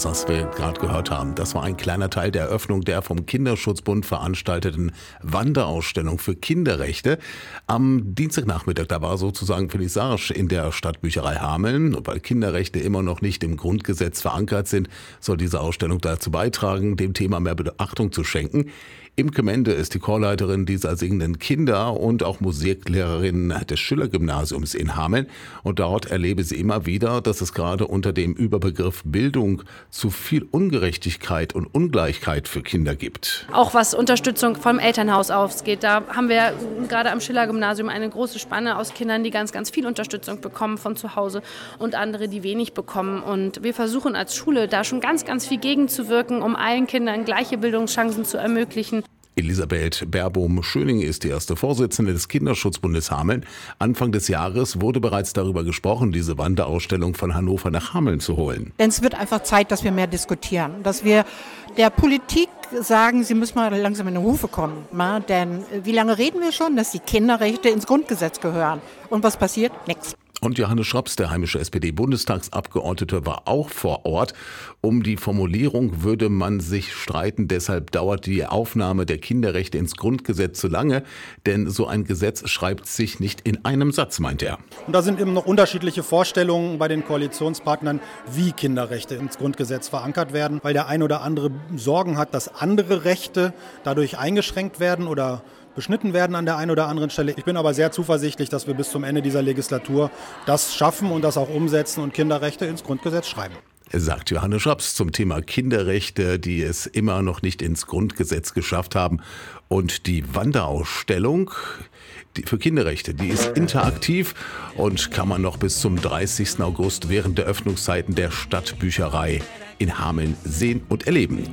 was wir gerade gehört haben. Das war ein kleiner Teil der Eröffnung der vom Kinderschutzbund veranstalteten Wanderausstellung für Kinderrechte. Am Dienstagnachmittag, da war sozusagen Vernissage in der Stadtbücherei Hameln. Und weil Kinderrechte immer noch nicht im Grundgesetz verankert sind, soll diese Ausstellung dazu beitragen, dem Thema mehr Beachtung zu schenken. Imke Mende ist die Chorleiterin dieser singenden Kinder und auch Musiklehrerin des Schiller-Gymnasiums in Hameln. Und dort erlebe sie immer wieder, dass es gerade unter dem Überbegriff Bildung zu viel Ungerechtigkeit und Ungleichheit für Kinder gibt. Auch was Unterstützung vom Elternhaus ausgeht, da haben wir gerade am Schiller-Gymnasium eine große Spanne aus Kindern, die ganz, ganz viel Unterstützung bekommen von zu Hause und andere, die wenig bekommen. Und wir versuchen als Schule da schon ganz, ganz viel gegenzuwirken, um allen Kindern gleiche Bildungschancen zu ermöglichen. Elisabeth Beerbohm-Schöning ist die erste Vorsitzende des Kinderschutzbundes Hameln. Anfang des Jahres wurde bereits darüber gesprochen, diese Wanderausstellung von Hannover nach Hameln zu holen. Denn es wird einfach Zeit, dass wir mehr diskutieren, dass wir der Politik sagen, sie müssen mal langsam in die Hufe kommen. Denn wie lange reden wir schon, dass die Kinderrechte ins Grundgesetz gehören? Und was passiert? Nichts. Und Johannes Schrops, der heimische SPD-Bundestagsabgeordnete, war auch vor Ort. Um die Formulierung würde man sich streiten. Deshalb dauert die Aufnahme der Kinderrechte ins Grundgesetz zu lange. Denn so ein Gesetz schreibt sich nicht in einem Satz, meint er. Und da sind eben noch unterschiedliche Vorstellungen bei den Koalitionspartnern, wie Kinderrechte ins Grundgesetz verankert werden. Weil der ein oder andere Sorgen hat, dass andere Rechte dadurch eingeschränkt werden oder beschnitten werden an der einen oder anderen Stelle. Ich bin aber sehr zuversichtlich, dass wir bis zum Ende dieser Legislatur das schaffen und das auch umsetzen und Kinderrechte ins Grundgesetz schreiben. Sagt Johannes Schrops zum Thema Kinderrechte, die es immer noch nicht ins Grundgesetz geschafft haben. Und die Wanderausstellung für Kinderrechte, die ist interaktiv und kann man noch bis zum 30. August während der Öffnungszeiten der Stadtbücherei in Hameln sehen und erleben.